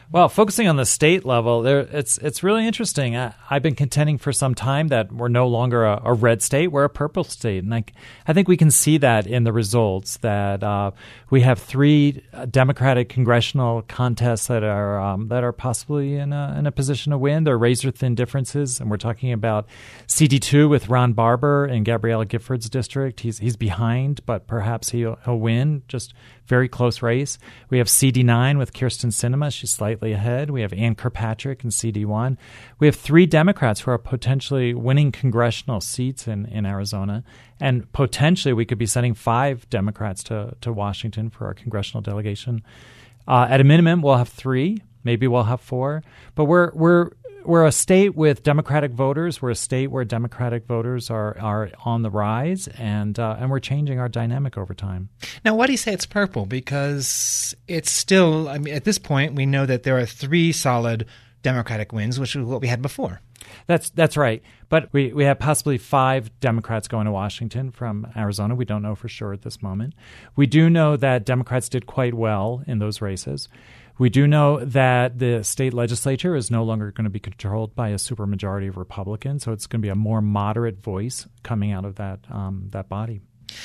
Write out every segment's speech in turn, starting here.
Well, focusing on the state level, it's really interesting. I've been contending for some time that we're no longer a red state; we're a purple state, and I think we can see that in the results. That we have 3 Democratic congressional contests that are possibly in a position to win. They're razor thin differences, and we're talking about CD2 with Ron Barber in Gabriella Gifford's district. He's behind, but perhaps he'll win. Just very close race. We have CD9 with Kirsten Sinema. She's slightly ahead. We have Ann Kirkpatrick in CD1. We have 3 Democrats who are potentially winning congressional seats in Arizona. And potentially we could be sending 5 Democrats to Washington for our congressional delegation. At a minimum, we'll have 3. Maybe we'll have 4. But we're a state with Democratic voters. We're a state where Democratic voters are on the rise, and we're changing our dynamic over time. Now, why do you say it's purple? Because it's still, I mean, at this point, we know that there are 3 solid Democratic wins, which is what we had before. That's right. But we have possibly 5 Democrats going to Washington from Arizona. We don't know for sure at this moment. We do know that Democrats did quite well in those races. We do know that the state legislature is no longer going to be controlled by a supermajority of Republicans, so it's going to be a more moderate voice coming out of that body.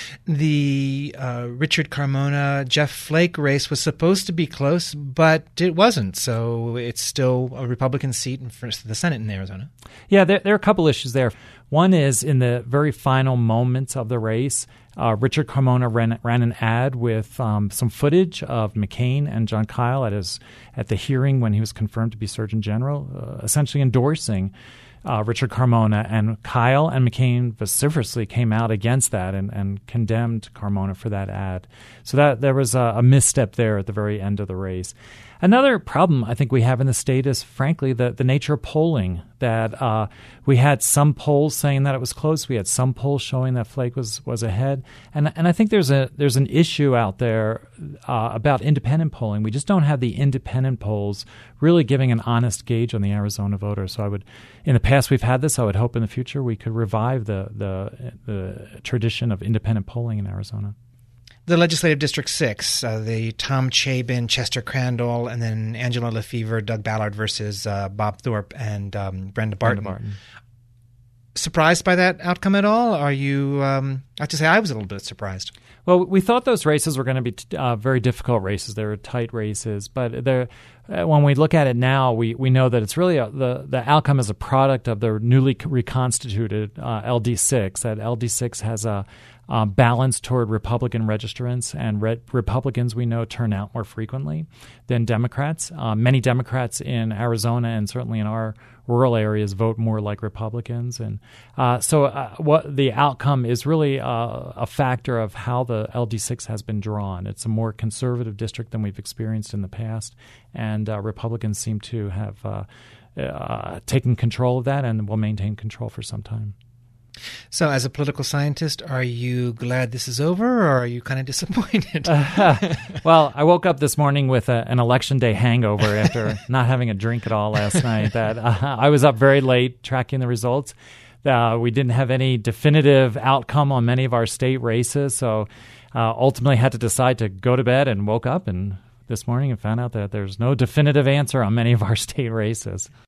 The Richard Carmona, Jeff Flake race was supposed to be close, but it wasn't. So it's still a Republican seat for the Senate in Arizona. Yeah, there are a couple issues there. One is in the very final moments of the race, Richard Carmona ran an ad with some footage of McCain and John Kyle at the hearing when he was confirmed to be Surgeon General, essentially endorsing Richard Carmona, and Kyle and McCain vociferously came out against that and condemned Carmona for that ad. So that there was a misstep there at the very end of the race. Another problem I think we have in the state is, frankly, the nature of polling, that we had some polls saying that it was close. We had some polls showing that Flake was ahead. And I think there's an issue out there about independent polling. We just don't have the independent polls really giving an honest gauge on the Arizona voter. So in the past we've had this. I would hope in the future we could revive the tradition of independent polling in Arizona. The Legislative District 6, the Tom Chabin, Chester Crandall, and then Angela Lefevre, Doug Ballard versus Bob Thorpe and Brenda Barton. Surprised by that outcome at all? Are you I have to say I was a little bit surprised. Well, we thought those races were going to be very difficult races. They were tight races. But when we look at it now, we know that it's really the outcome is a product of the newly reconstituted LD6. That LD6 has a balance toward Republican registrants, and Republicans we know turn out more frequently than Democrats. Many Democrats in Arizona and certainly in our rural areas vote more like Republicans, and so what the outcome is really a factor of how the LD6 has been drawn. It's a more conservative district than we've experienced in the past, and Republicans seem to have taken control of that and will maintain control for some time. So as a political scientist, are you glad this is over, or are you kind of disappointed? Well, I woke up this morning with an election day hangover after not having a drink at all last night. That I was up very late tracking the results. We didn't have any definitive outcome on many of our state races, so ultimately had to decide to go to bed, and woke up and this morning and found out that there's no definitive answer on many of our state races.